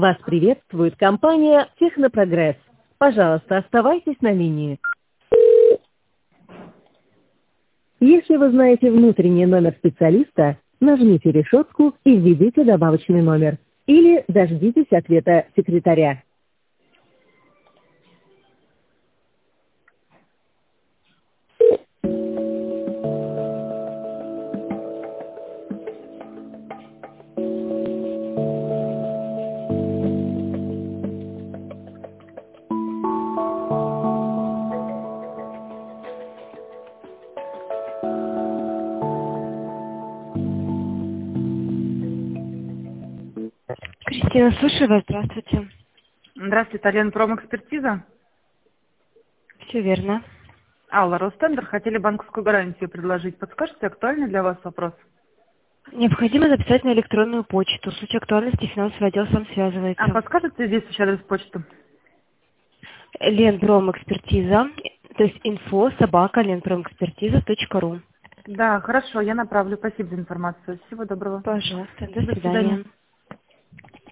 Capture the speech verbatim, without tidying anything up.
Вас приветствует компания «Технопрогресс». Пожалуйста, оставайтесь на линии. Если вы знаете внутренний номер специалиста, нажмите решетку и введите добавочный номер. Или дождитесь ответа секретаря. Кристина, слушаю вас. Здравствуйте. Здравствуйте, Алена, промэкспертиза. Все верно. Алла, Ростендер, хотели банковскую гарантию предложить. Подскажите, актуальный для вас вопрос? Необходимо записать на электронную почту. В случае актуальности финансовый отдел сам связывается. А подскажете здесь еще адрес почты? Ленпромэкспертиза, то есть инфо собака ленпромэкспертиза точка ру. Да, хорошо, я направлю. Спасибо за информацию. Всего доброго. Пожалуйста, до До свидания. свидания.